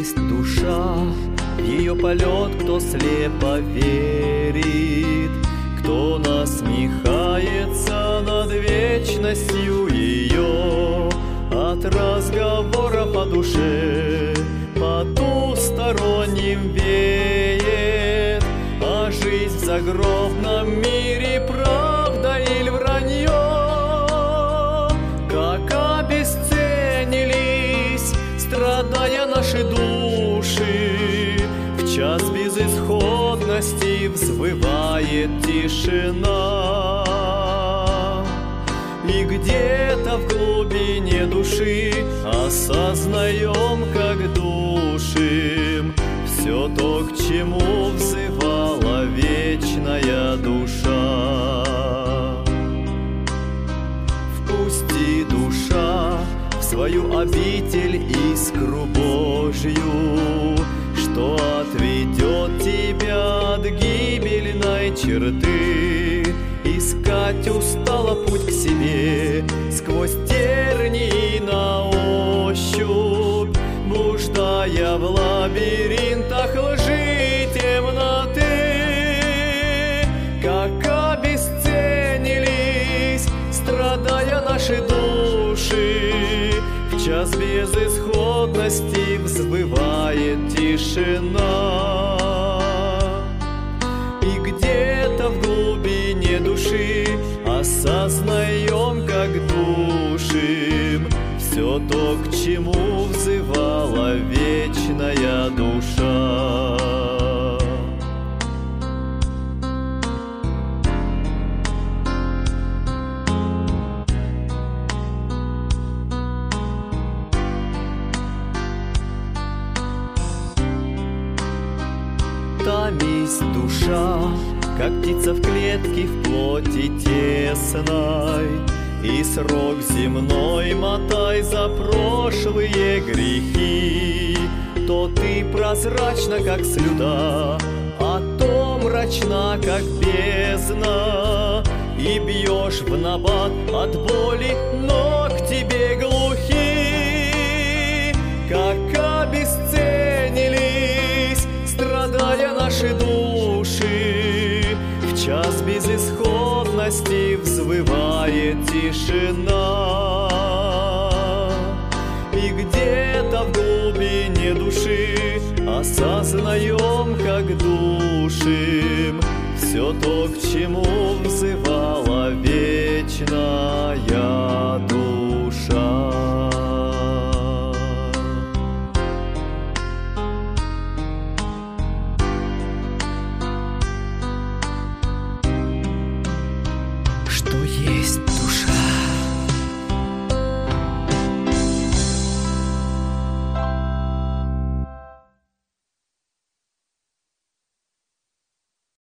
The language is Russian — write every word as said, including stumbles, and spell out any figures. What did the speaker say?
есть душа, в ее полет кто слепо верит, кто насмехается над вечностью ее. От разговоров о душе потусторонним веет, а жизнь в загробном мире правда или вранье. Как обесценились, страдая наши души, в час безысходности взвывает тишина. И где-то в глубине души осознаем, как душим все то, к чему взывала вечная душа. Впусти, душа, в свою обитель искру Божью, что отведет тебя от гибельной черты. Искать устала путь к себе сквозь тернии на ощупь, блуждая в лабиринтах лжи и темноты. Как обесценились, страдая наши души, в час безысходности взвывает тишина. И где-то в глубине души осознаем, как душим все то, к чему взывала вечная душа. Томись, душа, как птица в клетке в плоти тесной, и срок земной мотай за прошлые грехи. То ты прозрачна, как слюда, а то мрачна, как бездна, и бьешь в набат от боли, но к тебе глухи. Как обесценились, страдая наши души, в час безысходности взвывает тишина. И где-то в глубине души осознаем, как душим все то, к чему взывала вечность.